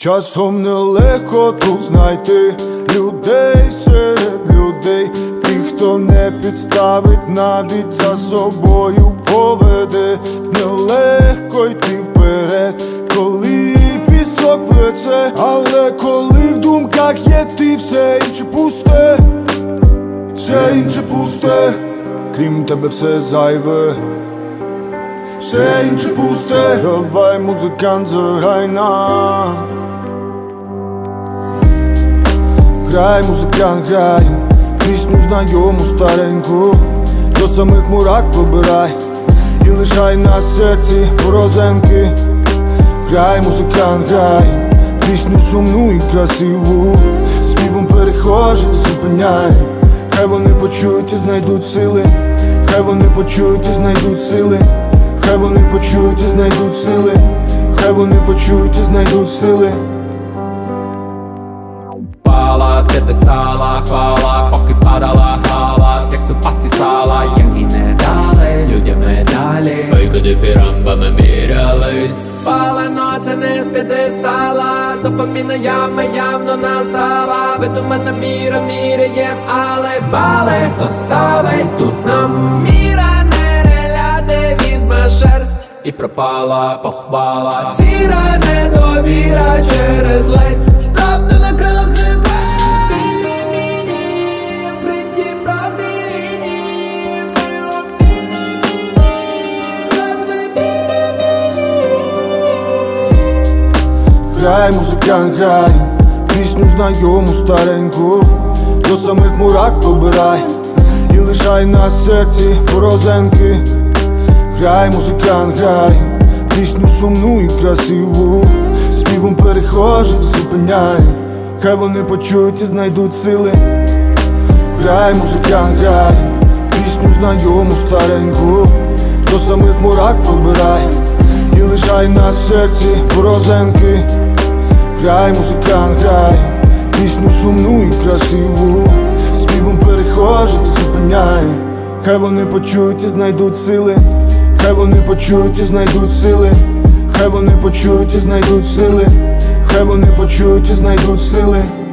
Часом нелегко тут знайти людей серед людей, тих, хто не підставить, навіть за собою поведе. Нелегко йти вперед, коли пісок в лице, але коли в думках є ти, все інше пусте, все інше пусте, крім тебе все зайве, все інше пусте. Давай, музикант, заграй нам. Грай, музикант, грай пісню знайому стареньку, до самих мурак побирай і лишай на серці порозенки. Грай, музикант, грай пісню сумну і красиву, співом перехожих зупиняй. Хай вони почують і знайдуть сили, хай вони почують і знайдуть сили, хай вони почують і знайдуть сили, хай вони почують і знайдуть сили. Пала, з п'єдестала хвала, поки падала хала, всіх супацій сала, як і не дали людям медалі. Фейки дифірамбами мірялись. Палено це не з п'єдестала, дофаміна яма явно настала. Видумана міра міряєм, але бали хто ставить тут нам. Міра нереля, де візьме шерсть, і пропала похвала. Сіра недовіра через лесть, правда накрила землю. Грай, музикант, грай пісню знайому стареньку, до самих мурак побирай і лишай на серці порозенки. Грай, музикант, грай пісню сумну і красиву, співом перехожих зупиняй. Хай вони почують і знайдуть сили. Грай, музикант, грай пісню знайому стареньку, до самих мурак побирай і лишай на серці порозенки. Грай, музикант, грай пісню сумну і красиву, співом перехожих зупиняй. Хай вони почують і знайдуть сили, хай вони почують і знайдуть сили, хай вони почують і знайдуть сили, хай вони почують і знайдуть сили.